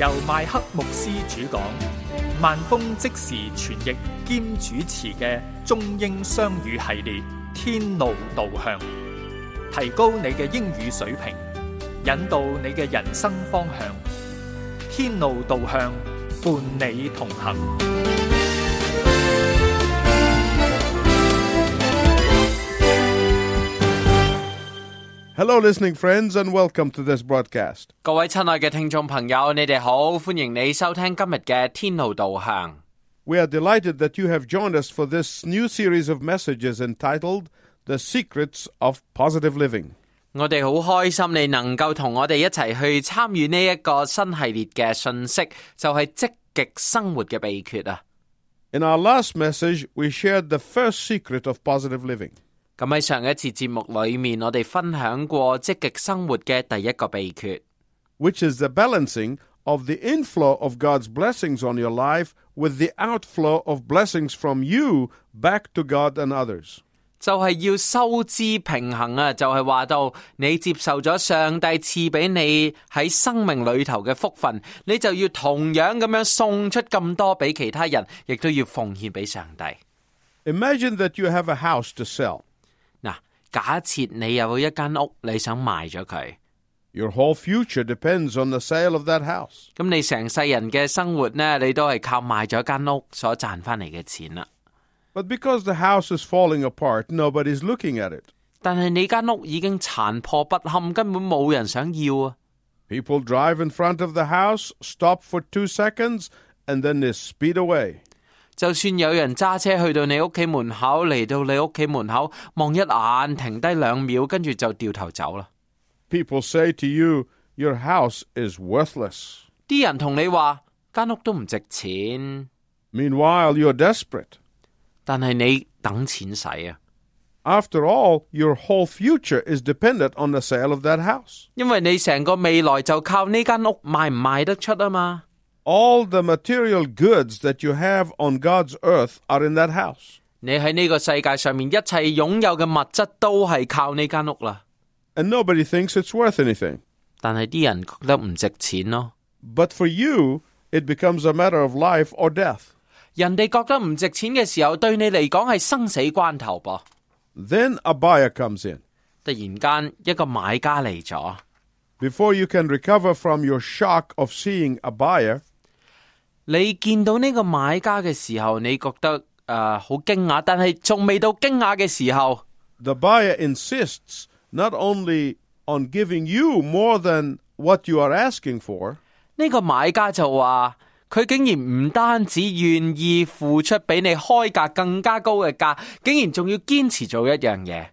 由麥克牧師主講，萬峰即時傳譯兼主持嘅中英雙語系列《天路導向》，提高你嘅英語水平，引導你嘅人生方向。天路導向，伴你同行。 Hello, listening friends, and welcome to this broadcast. 各位親愛嘅聽眾朋友，你哋好，歡迎你收聽今日嘅天路導向。 We are delighted that you have joined us for this new series of messages entitled The Secrets of Positive Living. 我哋好開心你能夠同我哋一齊去參與呢一個新系列嘅信息，就係積極生活嘅秘訣啊。 In our last message, we shared the first secret of positive living. 咁喺上一次節目裏面，我哋分享過積極生活嘅第一個秘訣， which is the balancing of the inflow of God's blessings on your life with the outflow of blessings from you back to God and others. 就係要收支平衡啊！就係話到你接受咗上帝賜俾你喺生命裏頭嘅福分，你就要同樣咁樣送出咁多俾其他人，亦都要奉獻俾上帝。 Imagine that you have a house to sell. 嗱，假設你有一間屋，你想賣咗佢， Your whole future depends on the sale of that house. 咁你成世人嘅生活呢，你都係靠賣咗間屋所賺翻嚟嘅錢啦。 But because the house is falling apart, nobody's looking at it. 但係你間屋已經殘破不堪，根本冇人想要啊。 People drive in front of the house, stop for 2 seconds, and then they speed away. 就算有人揸車去到你屋企門口，嚟到你屋企門口望一眼，停低2秒，跟住就掉頭走啦。 People say to you, your house is worthless. 啲人同你話間屋都唔值錢， Meanwhile, you're desperate. 但係你等錢使啊。 After all, your whole future is dependent on the sale of that house. 因為你成個未來就靠呢間屋賣唔賣得出啊嘛。 All the material goods that you have on God's earth are in that house. 你喺呢個世界上面一切擁有嘅物質都係靠呢間屋啦。 And nobody thinks it's worth anything. 但係啲人覺得唔值錢咯。 But for you, it becomes a matter of life or death. 人哋覺得唔值錢嘅時候，對你嚟講係生死關頭噃。 Then a buyer comes in. 突然間一個買家嚟咗， Before you can recover from your shock of seeing a buyer, 你見到呢個買家嘅時候，你覺得好驚訝，但係仲未到驚訝嘅時候， the buyer insists not only on giving you more than what you are asking for, 呢個買家就話佢竟然唔單止願意付出比你開價更加高嘅價，竟然仲要堅持做一樣嘢。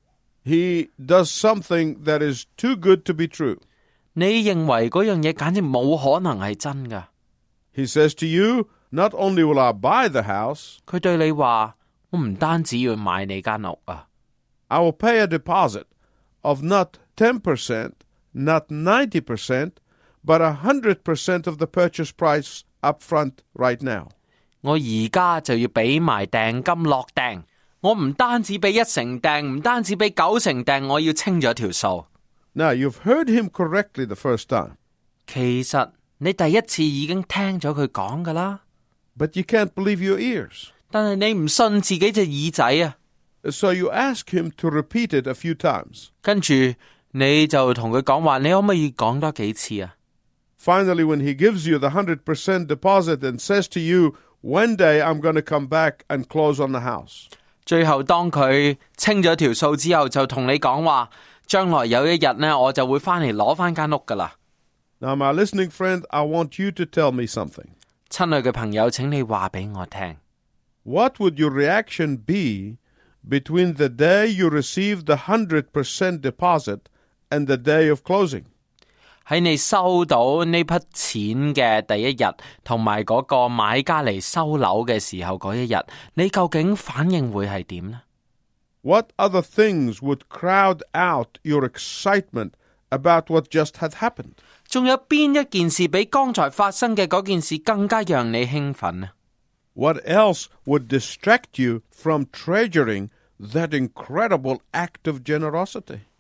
he does something that is too good to be true. 你認為嗰樣嘢簡直冇可能係真㗎。 He says to you, not only will I buy the house, 佢對你話，我唔單止要買你間屋啊， I will pay a deposit of not 10%, not 90%, but 100% of the purchase price up front right now. 我而家就要俾埋訂金落訂，我唔單止俾1成訂，唔單止俾90%訂，我要清咗條數。 Now, you've heard him correctly the first time, 其實你第一次已經聽咗佢講㗎啦， but you can't believe your ears. 但係你唔信自己隻耳仔啊， So you ask him to repeat it a few times. 跟住你就同佢講話，你可唔可以講多幾次啊？ Finally, when he gives you the 100% deposit and says to you, one day I'm going to come back and close on the house. 最後當佢清咗條數之後，就同你講話，將來有一日呢，我就會翻嚟攞翻間屋㗎啦。 Now, my listening friend, I want you to tell me something. 親愛嘅朋友，請你話俾我聽， What would your reaction be between the day you received the 100% deposit and the day of closing? 喺你收到呢筆錢嘅第一日，同埋嗰個買家嚟收樓嘅時候嗰一日，你究竟反應會係點呢？ What other things would crowd out your excitement about what just had happened? 仲有邊一件事比剛才發生嘅嗰件事更加讓你興奮呢？ What else would distract you from treasuring that incredible act of generosity?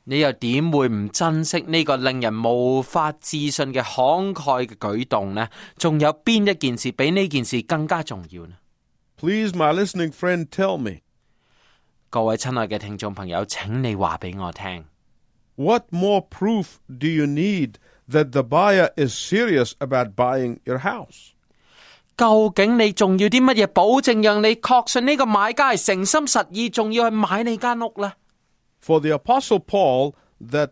你又點會唔珍惜呢個令人無法置信嘅慷慨嘅舉動呢？仲有邊一件事比呢件事更加重要呢？ Please, my listening friend, tell me, 各位親愛嘅聽眾朋友，請你話俾我聽。 what more proof do you need that the buyer is serious about buying your house? 究竟你仲要啲乜嘢保證，讓你確信呢個買家係誠心實意，仲要去買你間屋呢？ For the Apostle Paul, that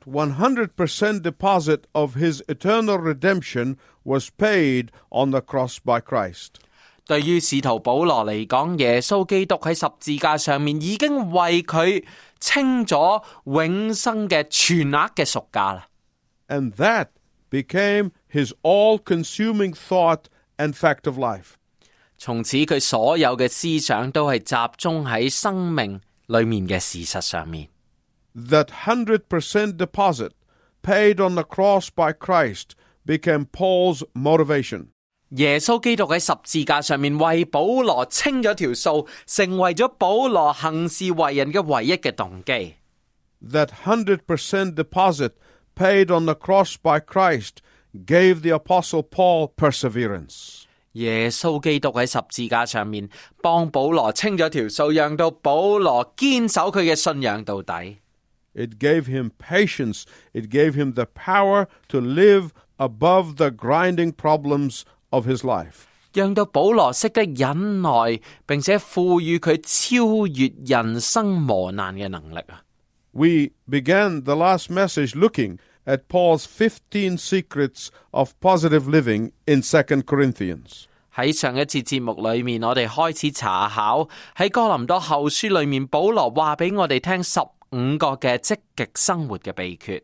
100% deposit of his eternal redemption was paid on the cross by Christ. 對於使徒保羅嚟講，耶穌基督喺十字架上面已經為佢清咗永生嘅全額嘅贖價啦。 And that became his all-consuming thought and fact of life. 從此佢所有嘅思想都係集中喺生命裏面嘅事實上面。 That 100% deposit paid on the cross by Christ became Paul's motivation. 耶穌基督喺十字架上面為保羅清咗條數，成為咗保羅行事為人嘅唯一嘅動機。 That 100% deposit paid on the cross by Christ gave the Apostle Paul perseverance. 耶穌基督喺十字架上面幫保羅清咗條數，讓到保羅堅守佢嘅信仰到底。 It gave him patience. It gave him the power to live above the grinding problems of his life. 讓到保羅識得忍耐，並且賦予佢超越人生磨難嘅能力啊！ We began the last message looking at Paul's 15 secrets of positive living in 2 Corinthians. 喺上一次節目裏面，我哋開始查考喺哥林多後書裏面，保羅話俾我哋聽15個嘅積極生活嘅秘訣。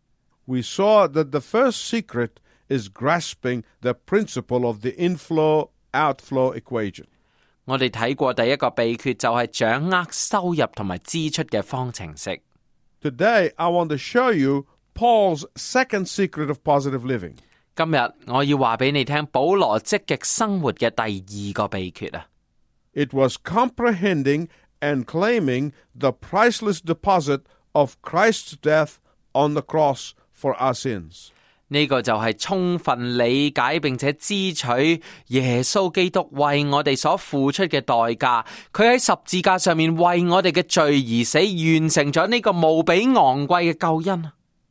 We saw that the first secret is grasping the principle of the inflow-outflow equation. 我哋睇過第一個秘訣就係掌握收入同埋支出嘅方程式。 Today, I want to show you Paul's second secret of positive living. 今日我要話俾你聽，保羅積極生活嘅第二個秘訣啊！ It was comprehending and claiming the priceless deposit of Christ's death on the cross for our sins. 呢個就係充分理解並且支取耶穌基督為我哋所付出嘅代價，佢喺十字架上面為我哋嘅罪而死，完成咗呢個無比昂貴嘅救恩。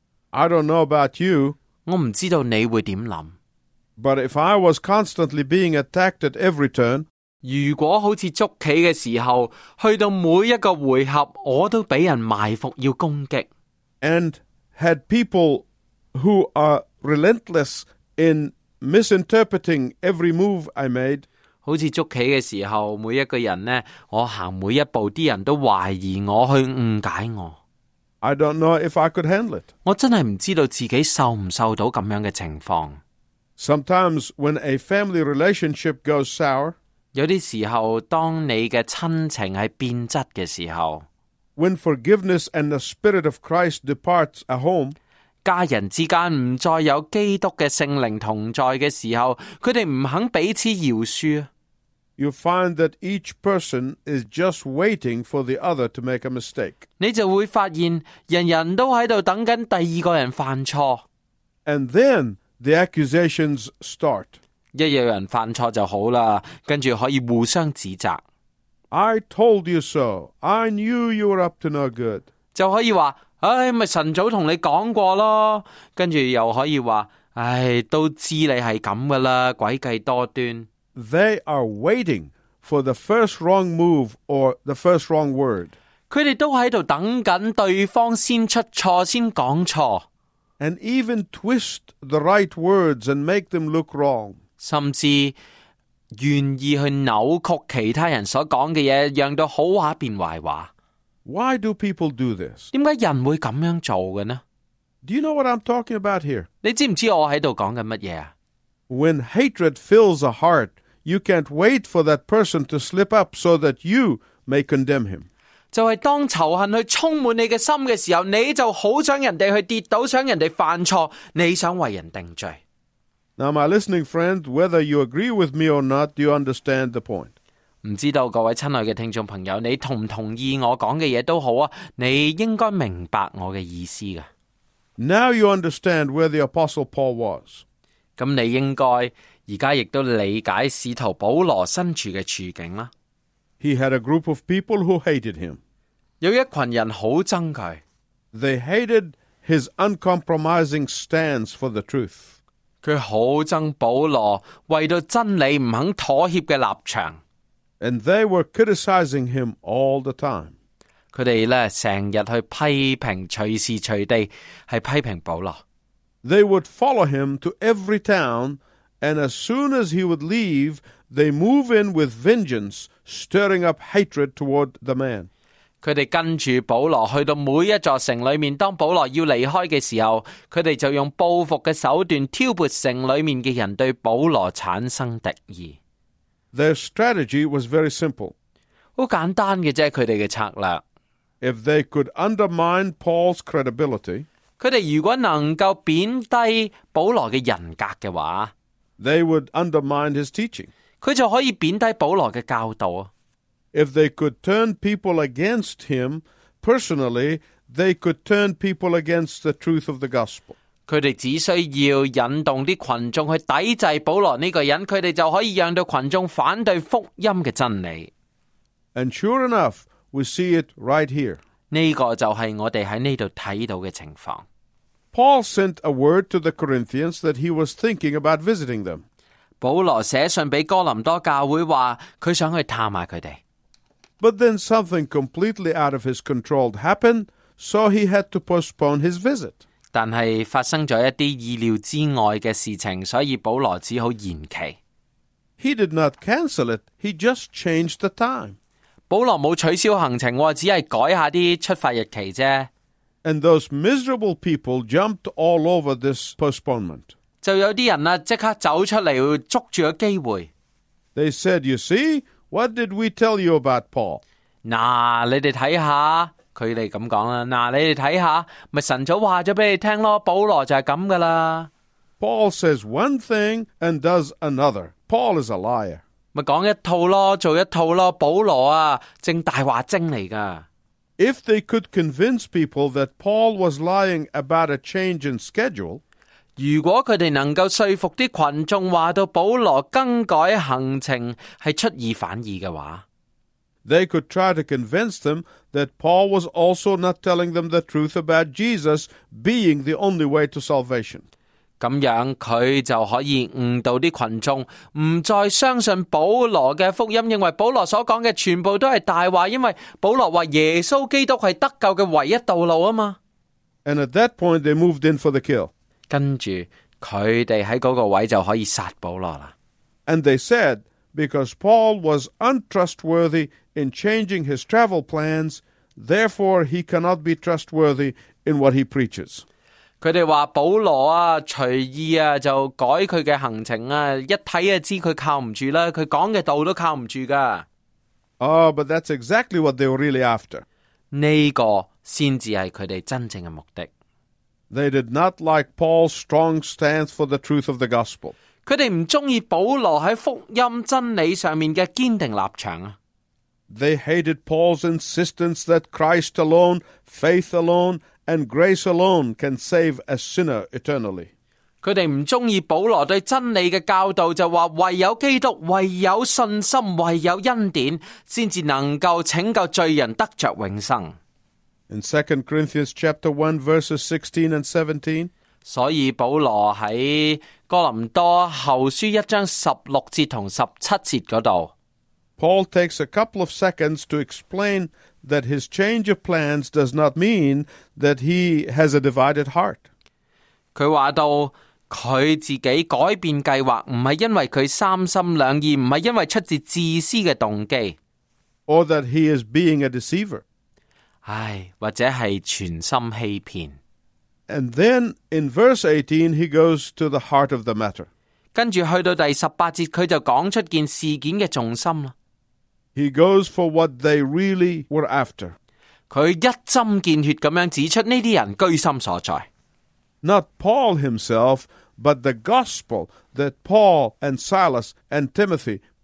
I don't know about you, 我唔知道你會點諗， but if I was constantly being attacked at every turn, 如果好似捉棋嘅時候，去到每一個回合，我都俾人埋伏要攻擊， and had people who are relentless in misinterpreting every move I made, 好似捉棋嘅時候，每一個人呢，我行每一步，啲人都懷疑我，去誤解我。 I don't know if I could handle it. 我真係唔知道自己受唔受到咁樣嘅情況。 Sometimes when a family relationship goes sour, 有啲時候，當你嘅親情係變質嘅時候， when forgiveness and the Spirit of Christ departs a home, 家人之間唔再有基督嘅聖靈同在嘅時候，佢哋唔肯彼此饒恕。 you find that each person is just waiting for the other to make a mistake. 你就會發現，人人都喺度等緊第二個人犯錯。 And then the accusations start. 一有人犯錯就好啦，跟住可以互相指責， I told you so. I knew you were up to no good. 就可以話，唉，咪晨早同你講過咯。跟住又可以話，唉，都知你係咁噶啦，詭計多端。 They are waiting for the first wrong move or the first wrong word. 佢哋都喺度等緊對方先出錯，先講錯， And even twist the right words and make them look wrong. 甚至願意去扭曲其他人所講嘅嘢，讓到好話變壞話。 Why do people do this? 點解人會咁樣做嘅呢？ Do you know what I'm talking about here? 你知唔知我喺度講緊乜嘢啊？ When hatred fills a heart, you can't wait for that person to slip up so that you may condemn him. 就係當仇恨去充滿你嘅心嘅時候，你就好想人哋去跌倒，想人哋犯錯，你想為人定罪。 Now, my listening friend, whether you agree with me or not, do you understand the point? 唔知道各位親愛嘅聽眾朋友，你同唔同意我講嘅嘢都好啊，你應該明白我嘅意思㗎。 Now you understand where the Apostle Paul was. 咁你應該而家亦都理解使徒保羅身處嘅處境啦。 He had a group of people who hated him. 有一群人好憎佢， They hated his uncompromising stance for the truth. 佢好憎保羅為到真理唔肯妥協嘅立場。 And they were criticizing him all the time. 佢哋咧成日去批評，隨時隨地係批評保羅。 They would follow him to every town, and as soon as he would leave, they move in with vengeance, stirring up hatred toward the man. 佢哋跟住保羅去到每一座城裏面，當保羅要離開嘅時候，佢哋就用報復嘅手段挑撥城裏面嘅人對保羅產生敵意。 Their strategy was very simple. 好簡單嘅啫，佢哋嘅策略。 If they could undermine Paul's credibility, 佢哋如果能夠貶低保羅嘅人格嘅話， they would undermine his teaching. 佢就可以貶低保羅嘅教導啊。 If they could turn people against him personally, they could turn people against the truth of the gospel. 佢哋只需要引動啲群眾去抵制保羅呢個人，佢哋就可以讓到群眾反對福音嘅真理。 And sure enough, we see it right here. 呢個就係我哋喺呢度睇到嘅情況。 Paul sent a word to the Corinthians that he was thinking about visiting them. 保羅寫信俾哥林多教會話，佢想去探下佢哋。 But then something completely out of his control happened, so he had to postpone his visit. 但係發生咗一啲意料之外嘅事情，所以保羅只好延期。 He did not cancel it, he just changed the time. 保羅冇取消行程，只係改下啲出發日期啫。 And those miserable people jumped all over this postponement. 就有啲人即刻走出嚟捉住個機會。 They said, "You see, what did we tell you about Paul?" 嗱，你哋睇下，佢哋咁講啦。嗱，你哋睇下，咪神早話咗俾你聽咯，保羅就係咁噶啦。 Paul says one thing and does another. Paul is a liar. 咪講一套咯，做一套咯。保羅啊，正大話精嚟噶。 If they could convince people that Paul was lying about a change in schedule, 如果佢哋能夠說服啲群眾話到保羅更改行程係出爾反爾嘅話， they could try to convince them that Paul was also not telling them the truth about Jesus being the only way to salvation. 咁樣佢就可以誤導啲群眾，唔再相信保羅嘅福音，認為保羅所講嘅全部都係大話，因為保羅話耶穌基督係得救嘅唯一道路啊嘛。 And at that point, they moved in for the kill. 跟住佢哋喺嗰個位就可以殺保羅啦。 And they said, because Paul was untrustworthy in changing his travel plans, therefore he cannot be trustworthy in what he preaches. 佢哋話保羅啊隨意啊就改佢嘅行程啊，一睇就知佢靠唔住啦，佢講嘅道都靠唔住噶。 Oh, but that's exactly what they were really after. 呢個先至係佢哋真正嘅目的。 They did not like Paul's strong stance for the truth of the gospel. 佢哋唔中意保羅喺福音真理上面嘅堅定立場啊。 They hated Paul's insistence that Christ alone, faith alone, and grace alone can save a sinner eternally. 佢哋唔中意保羅對真理嘅教導，就話唯有基督、唯有信心、唯有恩典，先至能夠拯救罪人得着永生。 In 2 Corinthians chapter 1, verses 16 and 17, 所以保羅喺哥林多後書1章16節同17節嗰度， Paul takes a couple of seconds to explain that his change of plans does not mean that he has a divided heart. 佢話到佢自己改變計劃，唔係因為佢三心兩意，唔係因為出自自私嘅動機， or that he is being a deceiver. 或者係全心欺騙。 And then in verse 18, he goes to the heart of the matter. 跟住去到第18節，佢就講出件事件嘅重心啦。 He goes for what they really were after. 佢一針見血咁樣指出呢啲人居心所在。 Not Paul himself, but the gospel that Paul and Silas and Timothy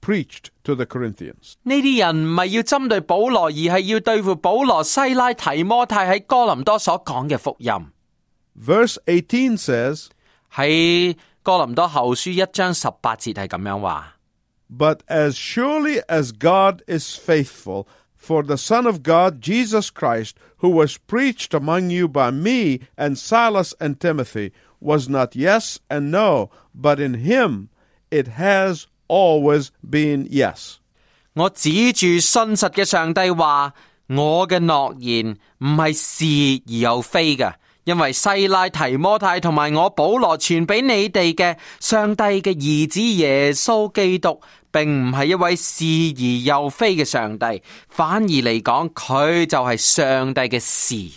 preached to the Corinthians. 呢啲人唔係要針對保羅，而係要對付保羅、西拉、提摩太喺哥林多所講嘅福音。 Verse 18 says, 喺哥林多後書1章18節係咁樣話。 But as surely as God is faithful, for the Son of God, Jesus Christ, who was preached among you by me and Silas and Timothy, was not yes and no, but in him it has always been yes. 我指住信實嘅上帝話，我嘅諾言唔係是而又非嘅，因為西拉、提摩太同埋我保羅傳俾你哋嘅上帝嘅兒子耶穌基督，並唔係一位是而又非嘅上帝，反而嚟講，佢就係上帝嘅是。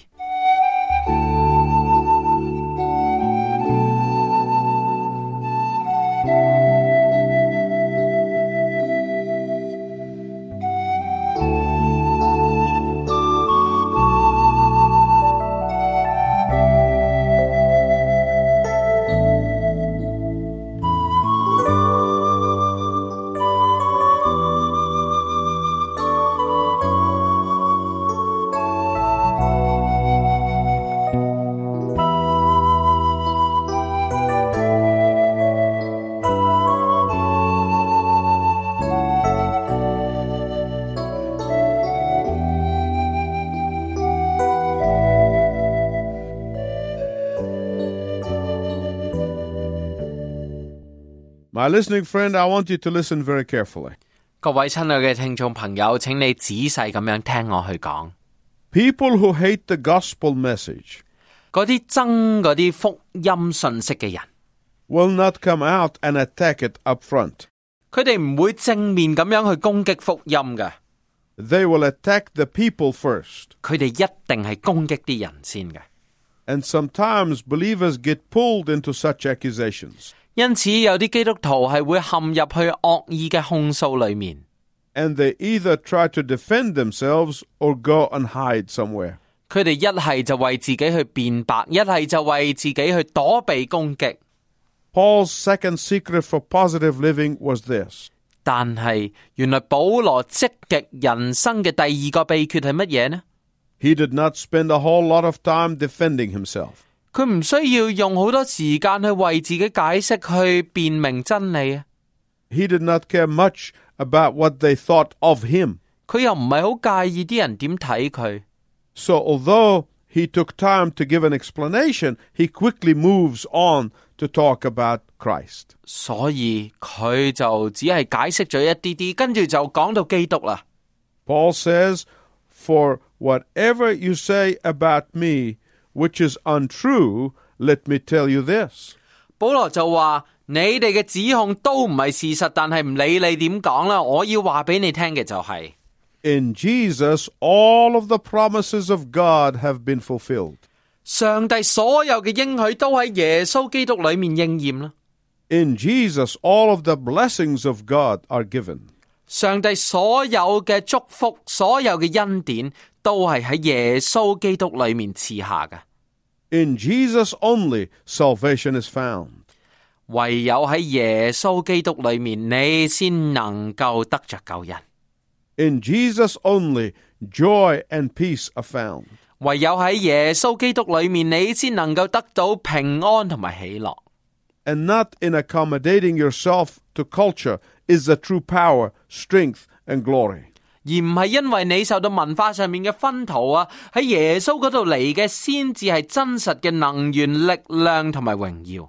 My listening friend, I want you to listen very carefully. 各位親愛嘅聽眾朋友，請你仔細咁樣聽我去講。 People who hate the gospel message 嗰啲憎嗰啲福音信息嘅人 will not come out and attack it up front. 佢哋唔會正面咁樣去攻擊福音嘅， They will attack the people first. 佢哋一定係攻擊啲人先嘅。 And sometimes believers get pulled into such accusations. 因此有啲基督徒係會陷入去惡意嘅控訴裏面， And they either try to defend themselves or go and hide somewhere. 佢哋一係就為自己去辯白，一係就為自己去躲避攻擊。 Paul's second secret for positive living was this. 但係原來保羅積極人生嘅第二個秘訣係乜嘢呢？ He did not spend a whole lot of time defending himself. 佢唔需要用好多時間去為自己解釋去辯明真理啊！ He did not care much about what they thought of him. 佢又唔係好介意啲人點睇佢。 So although he took time to give an explanation, he quickly moves on to talk about Christ. 所以佢就只係解釋咗一啲啲，跟住就講到基督啦。 Paul says, For whatever you say about me, which is untrue, let me tell you this. 保羅就話：你哋嘅指控都唔係事實，但係唔理你點講啦，我要話俾你聽嘅就係、 In Jesus, all of the promises of God have been fulfilled. 上帝所有嘅應許都喺耶穌基督裏面應驗啦。 In Jesus, all of the blessings of God are given. 上帝所有嘅祝福、所有嘅恩典都係喺耶穌基督裏面賜下嘅。 In Jesus only, salvation is found. 唯有喺耶穌基督裏面，你先能夠得着救恩。 In Jesus only, joy and peace are found. 唯有喺耶穌基督裏面，你先能夠得到平安同埋喜樂。 And not in accommodating yourself to culture is the true power, strength, and glory. 而唔係因為你受到文化上面嘅薰陶啊，喺耶穌嗰度嚟嘅先至係真實嘅能源、力量同埋榮耀。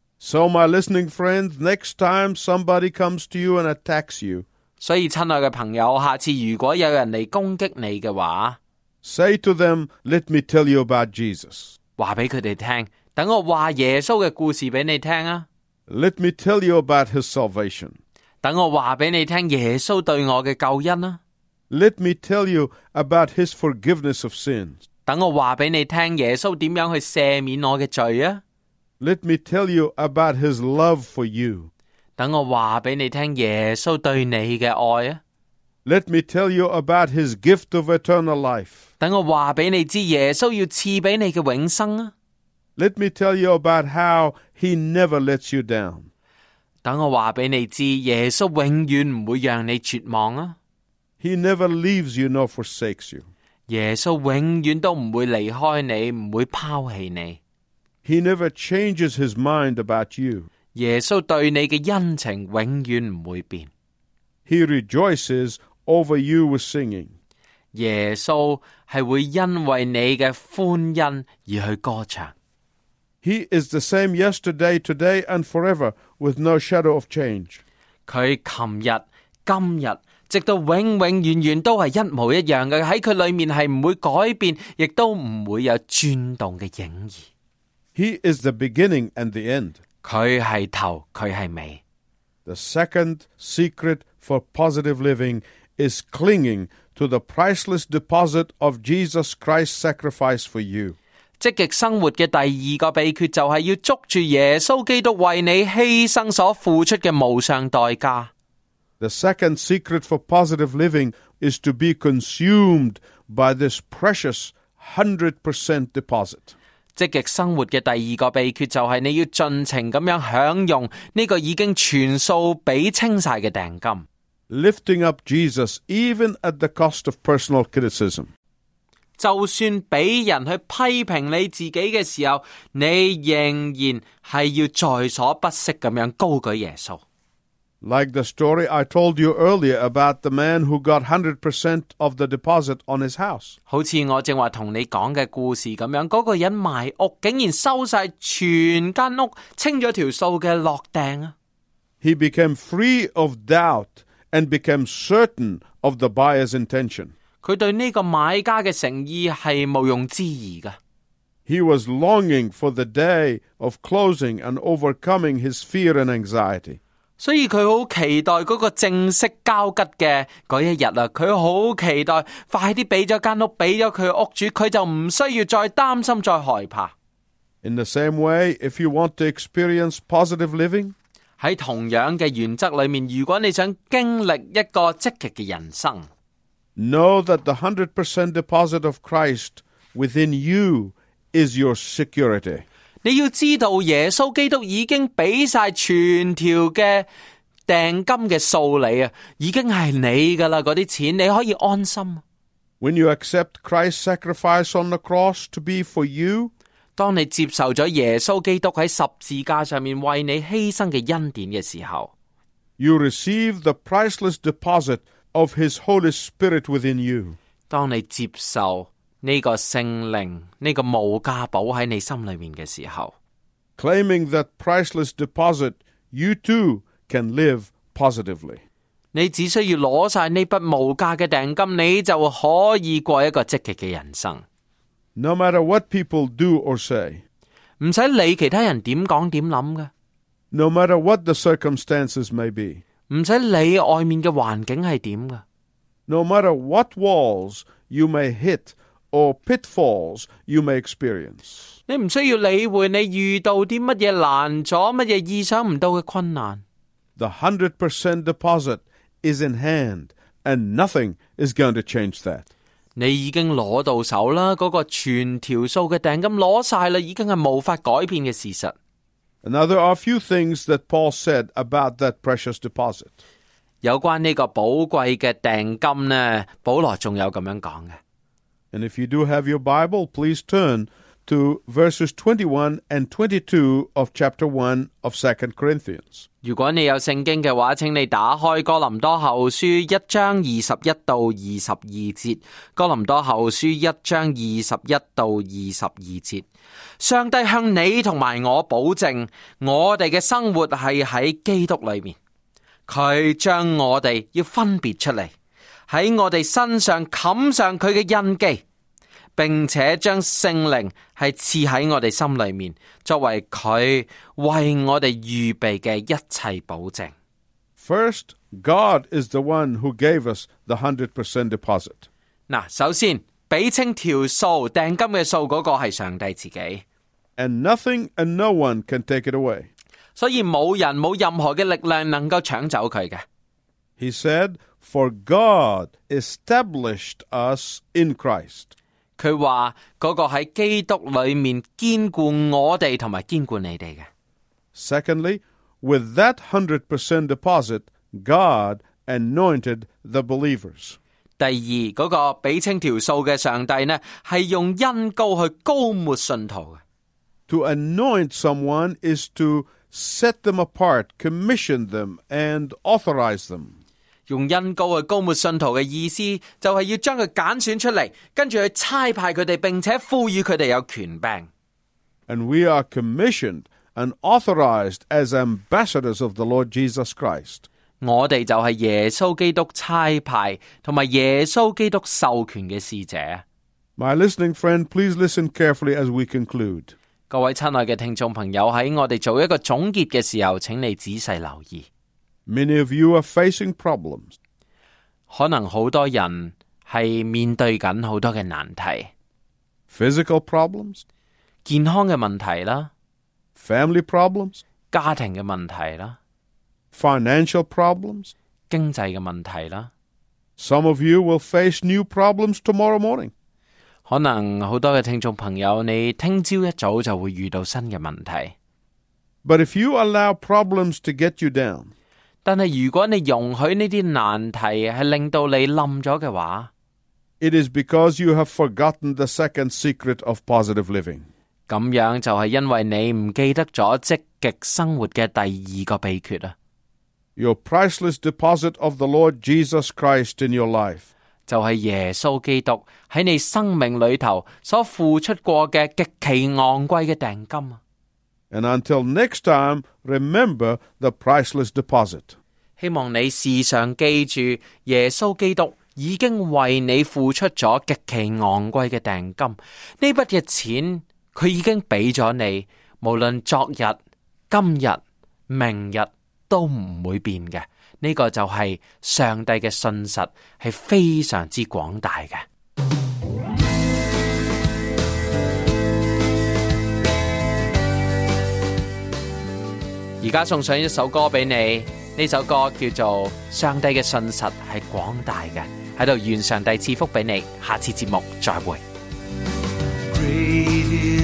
So my listening friends, next time somebody comes to you and attacks you, 所以親愛嘅朋友，下次如果有人嚟攻擊你嘅話， say to them, let me tell you about Jesus. 話俾佢哋聽，等我話耶穌嘅故事俾你聽啊！ Let me tell you about his salvation. 等我話俾你聽耶穌對我嘅救恩啊！ Let me tell you about his forgiveness of sins. 等我話俾你聽耶穌點樣去赦免我嘅罪啊！ Let me tell you about his love for you. 等我話俾你聽耶穌對你嘅愛啊！ Let me tell you about his gift of eternal life. 等我話俾你知耶穌要賜俾你嘅永生啊！ Let me tell you about how he never lets you down. 等我話俾你知，耶穌永遠唔會讓你絕望啊！ He never leaves you nor forsakes you. 耶穌永遠都唔會離開你，唔會拋棄你。 He never changes his mind about you. 耶穌對你嘅恩情永遠唔會變。 He rejoices over you with singing. 耶穌係會因為你嘅歡欣而去歌唱。 He is the same yesterday, today, and forever, with no shadow of change. 佢琴日、今日，直到永遠遠都係一模一樣嘅，喺佢裏面係唔會改變，亦都唔會有轉動嘅影兒。 He is the beginning and the end. 佢係頭，佢係尾。 The second secret for positive living is clinging to the priceless deposit of Jesus Christ's sacrifice for you. 積極生活嘅第二個秘訣就係要捉住耶穌基督為你犧牲所付出嘅無上代價。 The second secret for positive living is to be consumed by this precious 100% deposit. 積極生活嘅第二個秘訣就係你要盡情咁樣享用呢個已經全數俾清晒嘅訂金。 Lifting up Jesus even at the cost of personal criticism. 就算俾人去批評你自己嘅時候，你仍然係要在所不惜咁樣高舉耶穌。 Like the story I told you earlier about the man who got 100% of the deposit on his house. 好似我正話同你講嘅故事咁樣，嗰個人賣屋，竟然收晒全間屋清咗條數嘅落訂啊！ He became free of doubt and became certain of the buyer's intention. 佢對呢個買家嘅誠意係毋庸置疑嘅。 He was longing for the day of closing and overcoming his fear and anxiety. 所以佢好期待嗰個正式交吉嘅嗰一日啊！佢好期待快啲俾咗間屋俾咗佢屋主，佢就唔需要再擔心再害怕。 In the same way, if you want to experience positive living, 喺同樣嘅原則裏面，如果你想經歷一個積極嘅人生， know that the 100% deposit of Christ within you is your security. 你要知道耶穌基督已經俾晒全條嘅訂金嘅數你啊，已經係你噶啦，嗰啲錢你可以安心。 When you accept Christ's sacrifice on the cross to be for you, 當你接受咗耶穌基督喺十字架上面為你犧牲嘅恩典嘅時候， you receive the priceless deposit of His Holy Spirit within you. 當你接受呢個聖靈呢個無價寶喺你心裏面嘅時候， Claiming that priceless deposit, you too can live positively. 你只需要攞晒呢筆無價嘅訂金，你就可以過一個積極嘅人生。 No matter what people do or say, 唔使理其他人點講點諗嘅， no matter what the circumstances may be, 唔使理外面嘅環境係點嘅， no matter what walls you may hit or pitfalls you may experience. 你唔需要理會你遇到啲乜嘢難阻，乜嘢意想唔到嘅困難。 The 100% deposit is in hand, and nothing is going to change that. 你已經攞到手啦，嗰個全條數嘅訂金攞晒啦，已經係無法改變嘅事實。 Now there are a few things that Paul said about that precious deposit. 有關呢個寶貴嘅訂金呢，保羅仲有咁樣講嘅。 And if you do have your Bible, please turn to verses 21 and 22 of chapter 1 of 2 Corinthians. 如果你有聖經嘅話，請你打開哥林多後書1章21到22節。哥林多後書1章21到22節。上帝向你同埋我保證，我哋嘅生活係喺基督裏面。佢將我哋要分別出嚟，喺我哋身上冚上佢嘅印記，並且將聖靈係賜喺我哋心裏面，作為佢為我哋預備嘅一切保證。 First, God is the one who gave us the 100% deposit. 嗱，首先俾清條數訂金嘅數嗰個係上帝自己， And nothing and no one can take it away. 所以冇人冇任何嘅力量能夠搶走佢嘅。 He said, For God established us in Christ. 佢話嗰個喺基督裏面堅固我哋同埋堅固你哋嘅。 Secondly, with that 100% deposit, God anointed the believers. 第二，嗰個俾清條數嘅上帝呢，係用恩膏去膏抹信徒嘅。 To anoint someone is to set them apart, commission them, and authorize them. 用恩膏去膏抹信徒嘅意思，就係要將佢揀選出嚟，跟住去差派佢哋，並且賦予佢哋有權柄。 And we are commissioned and authorized as ambassadors of the Lord Jesus Christ. 我哋就係耶穌基督差派同埋耶穌基督授權嘅使者。 My listening friend, please listen carefully as we conclude. 各位親愛嘅聽眾朋友，喺我哋做一個總結嘅時候，請你仔細留意。 Many of you are facing problems. 可能好多人係面對緊好多嘅難題， Physical problems, 健康嘅問題啦， family problems, 家庭嘅問題啦， financial problems. 經濟嘅問題啦。 Some of you will face new problems tomorrow morning. 可能好多嘅聽眾朋友，你聽朝一早就會遇到新嘅問題。 But if you allow problems to get you down, 但係如果你容許呢啲難題係令到你冧咗嘅話， it is because you have forgotten the second secret of positive living. 咁樣就係因為你唔記得咗積極生活嘅第二個秘訣啊！ Your priceless deposit of the Lord Jesus Christ in your life. 就係耶穌基督喺你生命裏頭所付出過嘅極其昂貴嘅訂金啊！ And until next time, remember the priceless deposit. 希望你時常記住耶穌基督已經為你付出咗極其昂貴嘅訂金，呢筆嘅錢佢已經俾咗你，無論昨日、今日、明日都唔會變嘅。呢個就係上帝嘅信實係非常之廣大嘅。而家送上一首歌俾你，呢首歌叫做《上帝嘅信實係廣大嘅》，喺度願上帝賜福俾你，下次節目再會。